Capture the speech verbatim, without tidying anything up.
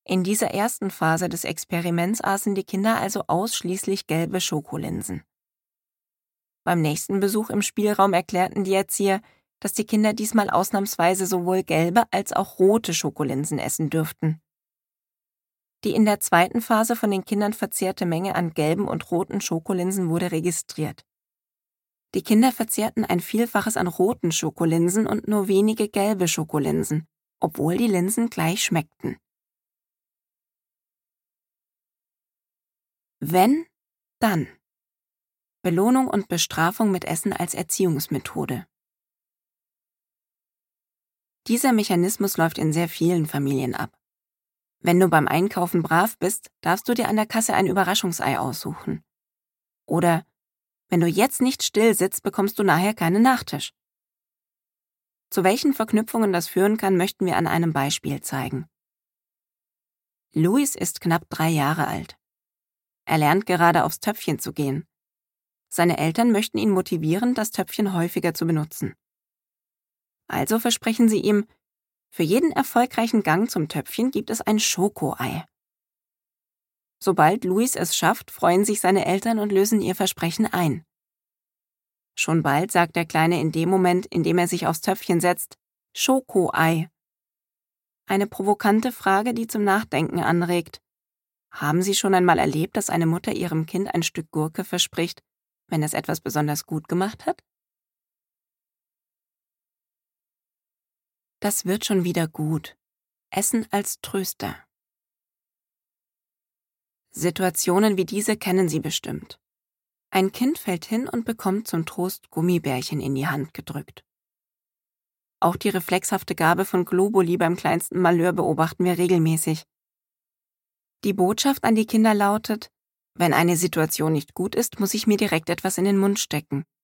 In dieser ersten Phase des Experiments aßen die Kinder also ausschließlich gelbe Schokolinsen. Beim nächsten Besuch im Spielraum erklärten die Erzieher, dass die Kinder diesmal ausnahmsweise sowohl gelbe als auch rote Schokolinsen essen dürften. Die in der zweiten Phase von den Kindern verzehrte Menge an gelben und roten Schokolinsen wurde registriert. Die Kinder verzehrten ein Vielfaches an roten Schokolinsen und nur wenige gelbe Schokolinsen, obwohl die Linsen gleich schmeckten. Wenn, dann. Belohnung und Bestrafung mit Essen als Erziehungsmethode. Dieser Mechanismus läuft in sehr vielen Familien ab. Wenn du beim Einkaufen brav bist, darfst du dir an der Kasse ein Überraschungsei aussuchen. Oder, wenn du jetzt nicht still sitzt, bekommst du nachher keinen Nachtisch. Zu welchen Verknüpfungen das führen kann, möchten wir an einem Beispiel zeigen. Luis ist knapp drei Jahre alt. Er lernt gerade aufs Töpfchen zu gehen. Seine Eltern möchten ihn motivieren, das Töpfchen häufiger zu benutzen. Also versprechen sie ihm, für jeden erfolgreichen Gang zum Töpfchen gibt es ein Schokoei. Sobald Luis es schafft, freuen sich seine Eltern und lösen ihr Versprechen ein. Schon bald sagt der Kleine in dem Moment, in dem er sich aufs Töpfchen setzt, Schokoei. Eine provokante Frage, die zum Nachdenken anregt. Haben Sie schon einmal erlebt, dass eine Mutter ihrem Kind ein Stück Gurke verspricht, wenn es etwas besonders gut gemacht hat? Das wird schon wieder gut. Essen als Tröster. Situationen wie diese kennen Sie bestimmt. Ein Kind fällt hin und bekommt zum Trost Gummibärchen in die Hand gedrückt. Auch die reflexhafte Gabe von Globuli beim kleinsten Malheur beobachten wir regelmäßig. Die Botschaft an die Kinder lautet, wenn eine Situation nicht gut ist, muss ich mir direkt etwas in den Mund stecken.